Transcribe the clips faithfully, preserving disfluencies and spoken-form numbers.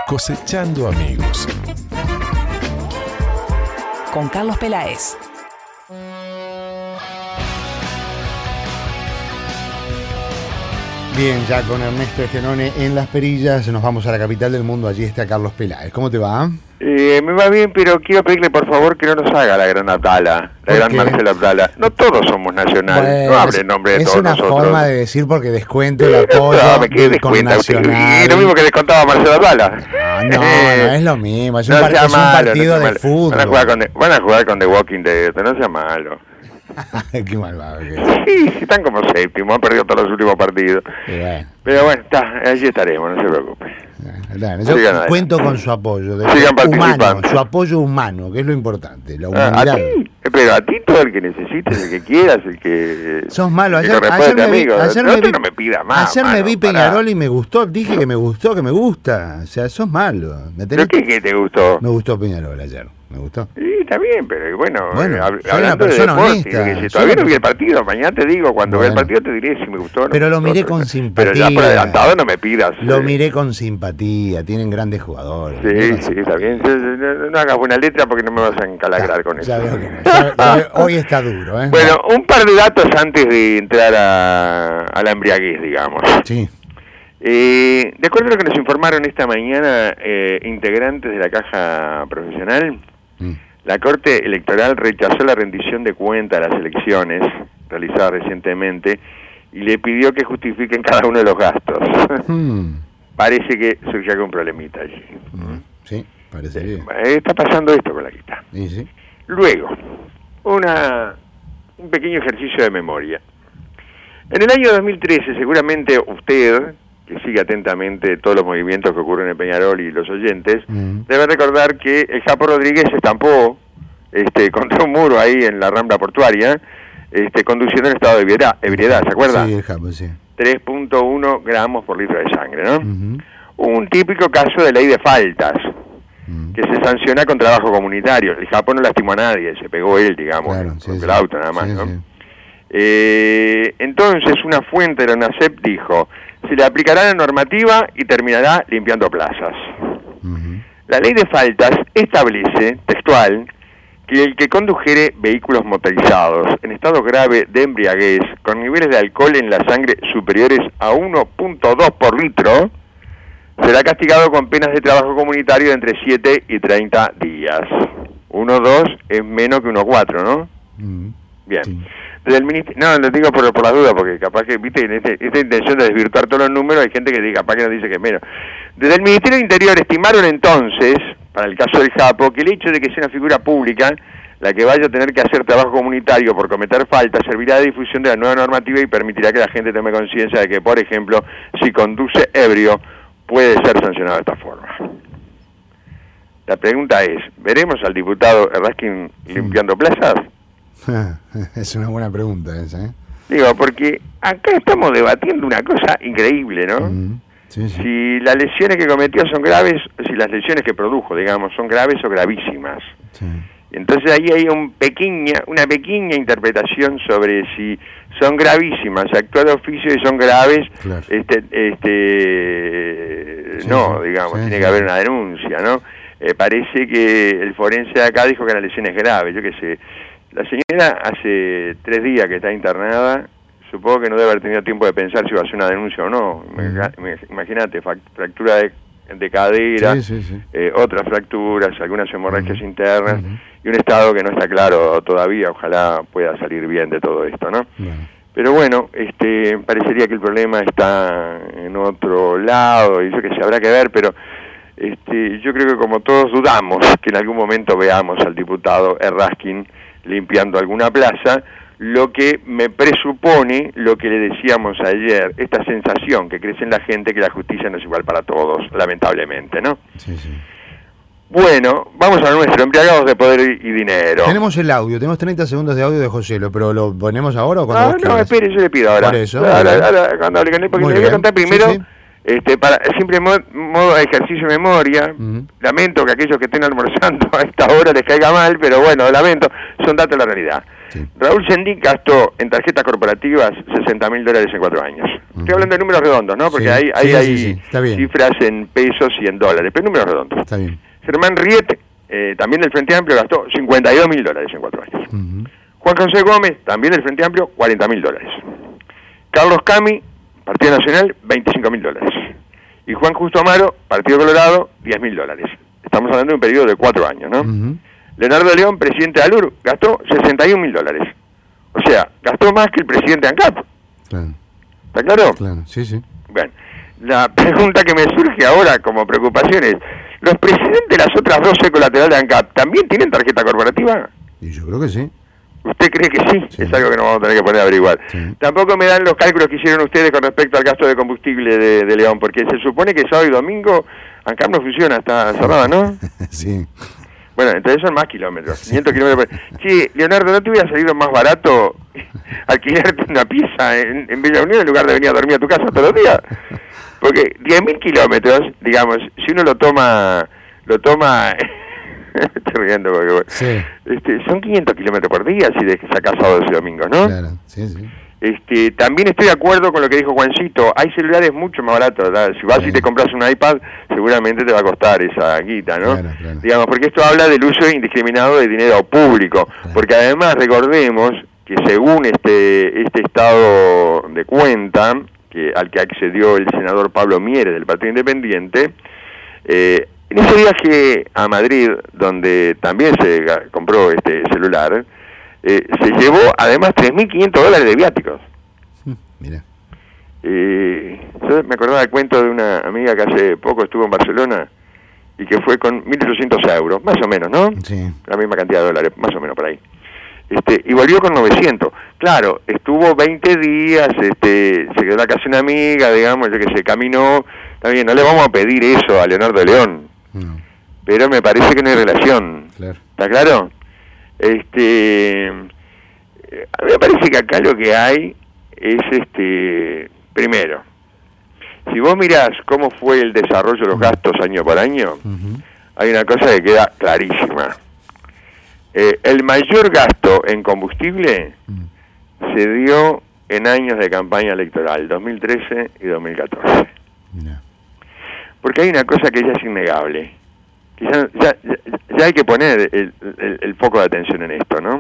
Cosechando amigos. Con Carlos Peláez. Bien, ya con Ernesto Genone en Las Perillas, nos vamos a la capital del mundo, allí está Carlos Peláez. ¿Cómo te va? Eh, me va bien, pero quiero pedirle por favor que no nos haga la gran Abdala, la gran qué? Marcela Abdala. No todos somos nacionales, Bueno, no hable en nombre de es todos una nosotros. forma de decir porque descuento el Eh, apoyo no, me quedé del- con descuenta usted. Nacional. Y lo mismo que descontaba Marcela Abdala. Ah, no, no es lo mismo, es un, No par- sea es un malo, partido no sea de malo. fútbol. Van a jugar con The, van a jugar con The Walking Dead, no sea malo. Qué malvado que es. Sí, sí, están como séptimo, han perdido todos los últimos partidos. Y bueno, Pero bueno, está, allí estaremos, no se preocupe. bueno, yo Sigan adelante. cuento con su apoyo, de Sigan humano, participando. su apoyo humano, que es lo importante, la Ah, humanidad. a ti, pero a ti todo el que necesites, el que quieras, el que... Sos malo. el Ayer, que ayer respete me vi, amigos. ayer No, me tú vi, no me pidas más, ayer me mano, vi pará. Peñarol y me gustó. Dije que me gustó, que me gusta. O sea, sos malo. Me, ¿Pero tenés- qué, qué te gustó? me gustó Peñarol ayer. Me gustó. Sí, está bien, pero bueno, Bueno, eh, hab- soy una hablando de persona deporte, honesta, yo qué sé, soy todavía una no vi el partido, mañana te digo, cuando vea el Bueno. partido te diré si me gustó o no. Pero me lo gustó, miré pero- con Pero simpatía. ya por adelantado no me pidas. Lo eh. miré con simpatía. Tienen grandes jugadores. Sí, Miré con sí, está bien. No, no- no hagas buena letra porque no me vas a encalagrar con eso. Ya veo que no. Ya- ya veo- hoy está duro, ¿eh? Bueno, un par de datos antes de entrar a, a la embriaguez, digamos. Sí. Eh, de acuerdo a lo que nos informaron esta mañana eh, integrantes de la Caja Profesional, Mm. la Corte Electoral rechazó la rendición de cuenta de las elecciones realizadas recientemente y le pidió que justifiquen cada uno de los gastos. Mm. Parece que surgió algún problemita allí. Mm. Sí, parece bien. Eh, Está pasando esto con la quita. Sí, sí. Luego, una, un pequeño ejercicio de memoria. En el año dos mil trece, seguramente usted, que sigue atentamente todos los movimientos que ocurren en Peñarol y los oyentes, Mm. debe recordar que el Japo Rodríguez se estampó este, contra un muro ahí en la Rambla Portuaria, este, conduciendo en estado de ebriedad, ebriedad, ¿se acuerda? Sí, el Japo, sí. tres punto uno gramos por litro de sangre, ¿no? Ujú. Un típico caso de ley de faltas, Mm. que se sanciona con trabajo comunitario. El Japón no lastimó a nadie, se pegó él, digamos, Claro, con sí, el sí. auto nada más, Sí, ¿no? sí. Eh, entonces una fuente de la UNACEP dijo, se le aplicará la normativa y terminará limpiando plazas. Ujú. La ley de faltas establece, textual, que el que condujere vehículos motorizados en estado grave de embriaguez con niveles de alcohol en la sangre superiores a uno punto dos por litro será castigado con penas de trabajo comunitario de entre siete y treinta días. uno punto dos es menos que uno punto cuatro, ¿no? Mm. Bien. Sí. Desde el ministerio, no, lo digo por, por las dudas, porque capaz que, viste, en este, esta intención de desvirtuar todos los números, hay gente que dice, capaz que nos dice que es menos. Desde el Ministerio del Interior estimaron entonces, para el caso del Japo, que el hecho de que sea una figura pública, la que vaya a tener que hacer trabajo comunitario por cometer faltas, servirá de difusión de la nueva normativa y permitirá que la gente tome conciencia de que, por ejemplo, si conduce ebrio, puede ser sancionado de esta forma. La pregunta es, ¿veremos al diputado Errázquin limpiando plazas? Es una buena pregunta esa, ¿eh? Digo, porque acá estamos debatiendo una cosa increíble, ¿no? Mm. Sí, sí. Si las lesiones que cometió son graves, si las lesiones que produjo, digamos, son graves o gravísimas. Sí. Entonces ahí hay un pequeña, una pequeña interpretación sobre si son gravísimas, actúa de oficio y son graves, Claro. este, este, Sí, no, sí, digamos, sí, tiene sí. que haber una denuncia, ¿no? Eh, parece que el forense de acá dijo que la lesión es grave, yo qué sé. La señora hace tres días que está internada, supongo que no debe haber tenido tiempo de pensar si va a hacer una denuncia o no. Me- me- Imagínate, fac- fractura de, de cadera, Sí, sí, sí. eh, otras fracturas, algunas hemorragias internas, Ujú. y un estado que no está claro todavía, ojalá pueda salir bien de todo esto, ¿no? Bueno. Pero bueno, este, parecería que el problema está en otro lado, y yo que sé, habrá que ver, pero este, yo creo que como todos dudamos que en algún momento veamos al diputado Errázquin limpiando alguna plaza, lo que me presupone lo que le decíamos ayer, esta sensación que crece en la gente que la justicia no es igual para todos, lamentablemente, ¿no? Sí, sí. Bueno, vamos a nuestro, embriagados de poder y dinero. Tenemos el audio, tenemos treinta segundos de audio de Joselo, pero ¿lo ponemos ahora o cuando No, vos no, quieras? espere, yo le pido ahora. Por eso, Ahora, muy bien. ahora, cuando hable con él, porque Muy le voy a bien. contar primero Sí, sí. Este, para simple mo modo de ejercicio de memoria, uh-huh. lamento que aquellos que estén almorzando a esta hora les caiga mal, pero bueno, lamento, son datos de la realidad. Sí. Raúl Sendic gastó en tarjetas corporativas sesenta mil dólares en cuatro años. Uh-huh. Estoy hablando de números redondos, ¿no? Porque sí, hay, hay, sí, hay sí, sí. cifras en pesos y en dólares, pero números redondos. Está bien. Germán Riet, eh, también del Frente Amplio, gastó cincuenta y dos mil dólares en cuatro años. Uh-huh. Juan José Gómez, también del Frente Amplio, cuarenta mil dólares. Carlos Cami, Partido Nacional, veinticinco mil dólares. Y Juan Justo Amaro, Partido Colorado, diez mil dólares. Estamos hablando de un periodo de cuatro años, ¿no? Uh-huh. Leonardo León, presidente de ALUR, gastó sesenta y un mil dólares. O sea, gastó más que el presidente de ANCAP. Claro. ¿Está claro? Claro, sí, sí. Bueno, la pregunta que me surge ahora como preocupación es, ¿los presidentes de las otras dos C colaterales de ANCAP también tienen tarjeta corporativa? Y yo creo que sí. ¿Usted cree que sí? Sí. Es algo que nos vamos a tener que poner a averiguar. Sí. Tampoco me dan los cálculos que hicieron ustedes con respecto al gasto de combustible de, de León, porque se supone que sábado y domingo ANCAP no funciona, está cerrada, ¿no? Sí. Bueno, entonces son más kilómetros, quinientos kilómetros por... Sí, Leonardo, ¿no te hubiera salido más barato alquilarte una pieza en, en Bella Unión en lugar de venir a dormir a tu casa todos los días? Porque diez mil kilómetros, digamos, si uno lo toma... lo toma me estoy riendo porque bueno, sí. este, son quinientos kilómetros por día si sacás sábados y domingos, ¿no? Claro, sí, sí. Este, también estoy de acuerdo con lo que dijo Juancito, hay celulares mucho más baratos, ¿verdad? Si vas sí. y te compras un iPad, seguramente te va a costar esa guita, ¿no? Claro, claro. Digamos, porque esto habla del uso indiscriminado de dinero público, claro. Porque además recordemos que según este este estado de cuenta que al que accedió el senador Pablo Mieres del Partido Independiente, eh, en ese viaje a Madrid, donde también se compró este celular, eh, se llevó además tres mil quinientos dólares de viáticos. Mira. Eh, yo me acordaba del cuento de una amiga que hace poco estuvo en Barcelona y que fue con mil ochocientos euros, más o menos, ¿no? Sí. La misma cantidad de dólares, más o menos por ahí. Este, y volvió con novecientos. Claro, estuvo veinte días, este, se quedó casi una amiga, digamos, yo que se caminó. También no le vamos a pedir eso a Leonardo León. No. Pero me parece que no hay relación. Claro. ¿Está claro? Este, a mí me parece que acá lo que hay es, este, primero, si vos mirás cómo fue el desarrollo de los gastos año por año, uh-huh. hay una cosa que queda clarísima. Eh, el mayor gasto en combustible uh-huh. se dio en años de campaña electoral, dos mil trece y dos mil catorce. No. Porque hay una cosa que ya es innegable, que ya, ya, ya hay que poner el, el, el foco de atención en esto, ¿no?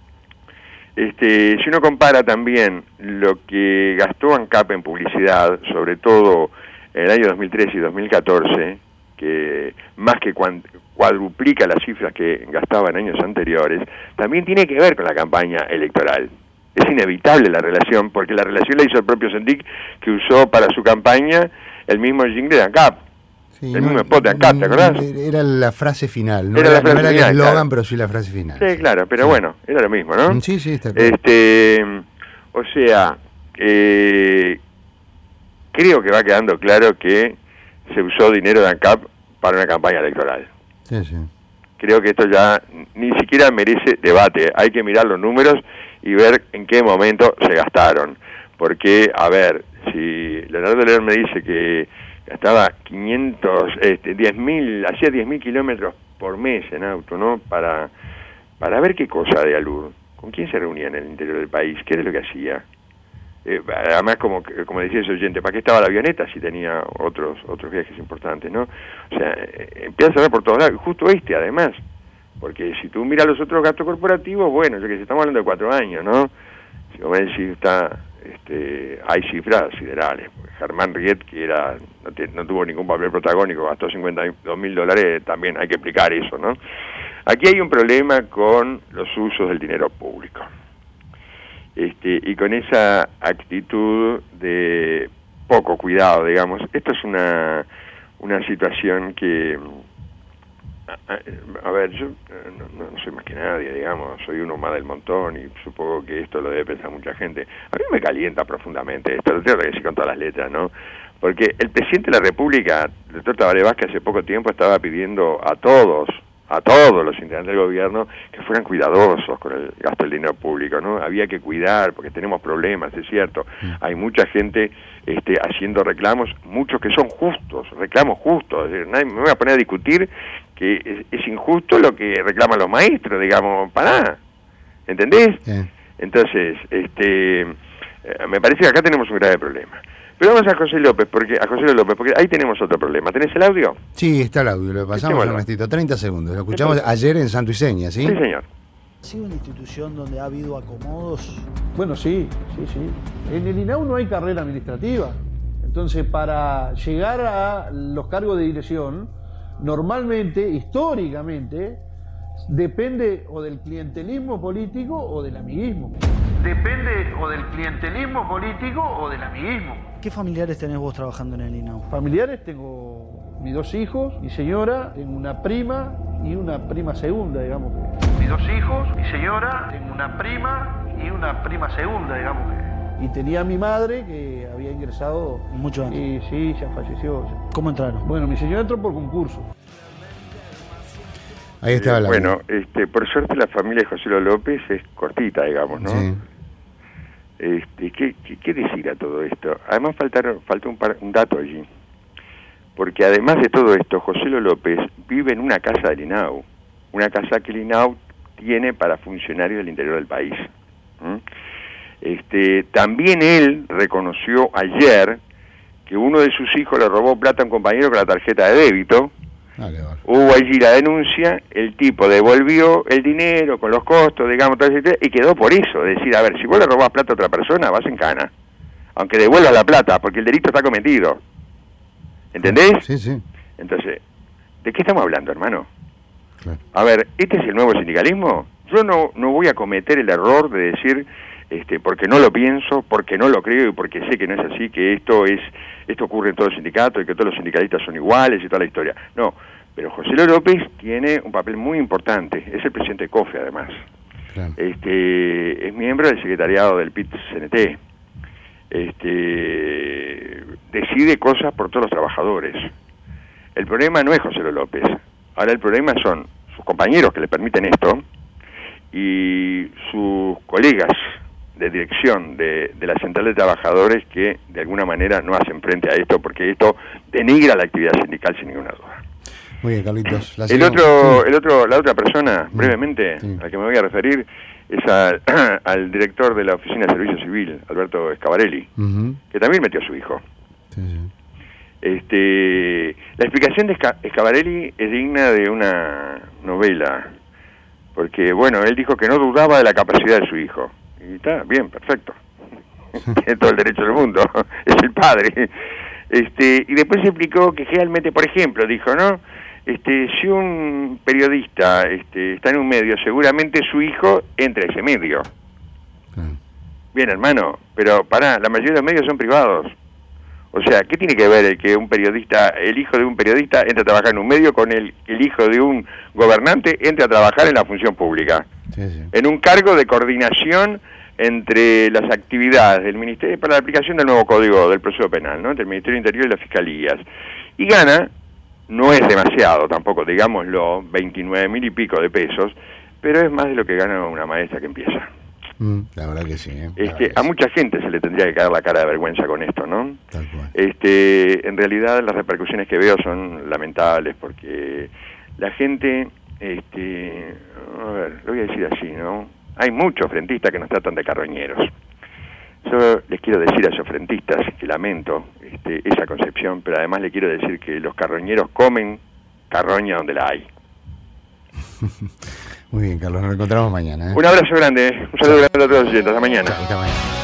Este, si uno compara también lo que gastó ANCAP en publicidad, sobre todo en el año dos mil trece y dos mil catorce, que más que cuadruplica las cifras que gastaba en años anteriores, también tiene que ver con la campaña electoral. Es inevitable la relación, porque la relación la hizo el propio Sendic, que usó para su campaña el mismo jingle de ANCAP. Sí, el no, mismo spot de ANCAP, ¿te acordás? Era la frase final, no era, era, la frase no era final, el eslogan, claro. Pero sí la frase final. Sí, sí. claro, pero sí. Bueno, era lo mismo, ¿no? Sí, sí, está claro. Este, o sea, eh, creo que va quedando claro que se usó dinero de ANCAP para una campaña electoral. Sí, sí. Creo que esto ya ni siquiera merece debate. Hay que mirar los números y ver en qué momento se gastaron. Porque, a ver, si Leonardo León me dice que gastaba quinientos, este, diez mil, hacía diez mil kilómetros por mes en auto, ¿no? Para, para ver qué cosa de ALUR. ¿Con quién se reunía en el interior del país? ¿Qué era lo que hacía? Eh, además, como como decía ese oyente, ¿para qué estaba la avioneta si tenía otros otros viajes importantes, no? O sea, eh, empieza a ver por todos lados, justo este además, porque si tú miras los otros gastos corporativos, bueno, yo que sé, estamos hablando de cuatro años, ¿no? Si vos me decís, está, este, hay cifras siderales. Germán Riet, que era no, te, no tuvo ningún papel protagónico, gastó cincuenta y dos mil dólares, también hay que explicar eso, ¿no? Aquí hay un problema con los usos del dinero público. Este, y con esa actitud de poco cuidado, digamos. Esto es una una situación que, a, a ver, yo no, no soy más que nadie, digamos, soy uno más del montón y supongo que esto lo debe pensar mucha gente. A mí me calienta profundamente esto, lo tengo que decir con todas las letras, ¿no? Porque el presidente de la República, el doctor Tabaré Vázquez, hace poco tiempo estaba pidiendo a todos, a todos los integrantes del gobierno que fueran cuidadosos con el gasto del dinero público, ¿no? Había que cuidar porque tenemos problemas, es cierto. Mm. Hay mucha gente este, haciendo reclamos, muchos que son justos, reclamos justos. Es decir, nadie me voy a poner a discutir que es, es injusto lo que reclaman los maestros, digamos, pará, ¿entendés? Yeah. Entonces, este, eh, me parece que acá tenemos un grave problema. Pero vamos a José López, porque a José López, porque ahí tenemos otro problema. ¿Tenés el audio? Sí, está el audio, lo pasamos, Ernestito, treinta segundos. Lo escuchamos ayer en Santo y Seña, ¿sí? Sí, señor. ¿Ha sido una institución donde ha habido acomodos? Bueno, sí, sí, sí. En el I N A U no hay carrera administrativa. Entonces, para llegar a los cargos de dirección, normalmente, históricamente, depende o del clientelismo político o del amiguismo. Depende o del clientelismo político o del amiguismo. ¿Qué familiares tenés vos trabajando en el I N A U? Familiares, tengo mis dos hijos, mi señora, tengo una prima y una prima segunda, digamos. Mis dos hijos, mi señora, tengo una prima y una prima segunda, digamos. Y tenía a mi madre que había ingresado... Mucho antes. Y sí, ya falleció. Ya. ¿Cómo entraron? Bueno, mi señora entró por concurso. Ahí estaba la... Eh, bueno, este, por suerte la familia de José López es cortita, digamos, ¿no? Sí. Este, ¿qué, qué, ¿Qué decir a todo esto? Además faltaron, faltó un, par, un dato allí, porque además de todo esto, José López vive en una casa del I N A U, una casa que el I N A U tiene para funcionarios del interior del país. ¿Mm? Este, también él reconoció ayer que uno de sus hijos le robó plata a un compañero con la tarjeta de débito. Vale, vale. Hubo allí la denuncia, el tipo devolvió el dinero con los costos, digamos, todo ese, y quedó por eso, decir, a ver, si vos le robás plata a otra persona, vas en cana, aunque devuelvas la plata, porque el delito está cometido. ¿Entendés? Sí, sí. Entonces, ¿de qué estamos hablando, hermano? Claro. A ver, ¿este es el nuevo sindicalismo? Yo no, no voy a cometer el error de decir, este, porque no lo pienso, porque no lo creo y porque sé que no es así, que esto es esto ocurre en todos los sindicatos y que todos los sindicalistas son iguales y toda la historia. No, pero José López tiene un papel muy importante, es el presidente de COFE además. Claro. Este, es miembro del secretariado del P I T C N T. Este, decide cosas por todos los trabajadores. El problema no es José López, ahora el problema son sus compañeros que le permiten esto y sus colegas de dirección de, de la Central de Trabajadores que de alguna manera no hacen frente a esto porque esto denigra la actividad sindical sin ninguna duda. Muy bien, Carlitos. La el otro, sí. el otro, la otra persona, brevemente, sí. a la que me voy a referir es al, al director de la Oficina de Servicio Civil, Alberto Scavarelli, uh-huh. que también metió a su hijo. Sí, sí. Este, la explicación de Scavarelli es digna de una novela, porque bueno, él dijo que no dudaba de la capacidad de su hijo. Y está bien, perfecto. Tiene todo el derecho del mundo, es el padre. Este, y después se explicó que realmente, por ejemplo, dijo, ¿no? Este, si un periodista este, está en un medio, seguramente su hijo entra a ese medio. Mm. Bien, hermano, pero pará, la mayoría de los medios son privados. O sea, ¿qué tiene que ver el que un periodista, el hijo de un periodista entre a trabajar en un medio con el, el hijo de un gobernante entre a trabajar en la función pública? Sí, sí. En un cargo de coordinación entre las actividades del Ministerio para la aplicación del nuevo Código del Proceso Penal, ¿no? Entre el Ministerio Interior y las Fiscalías. Y gana, no es demasiado tampoco, digámoslo, veintinueve mil y pico de pesos, pero es más de lo que gana una maestra que empieza. Mm, la verdad que sí. ¿eh? Este, a mucha gente se le tendría que caer la cara de vergüenza con esto, ¿no? Tal cual. Este, en realidad las repercusiones que veo son lamentables porque la gente, este, a ver, lo voy a decir así, ¿no? Hay muchos frentistas que nos tratan de carroñeros. Yo les quiero decir a esos frentistas que lamento este, esa concepción, pero además les quiero decir que los carroñeros comen carroña donde la hay. Muy bien, Carlos, nos encontramos mañana. ¿eh? Un abrazo grande, un saludo grande a todos los oyentes, hasta mañana. Hasta mañana.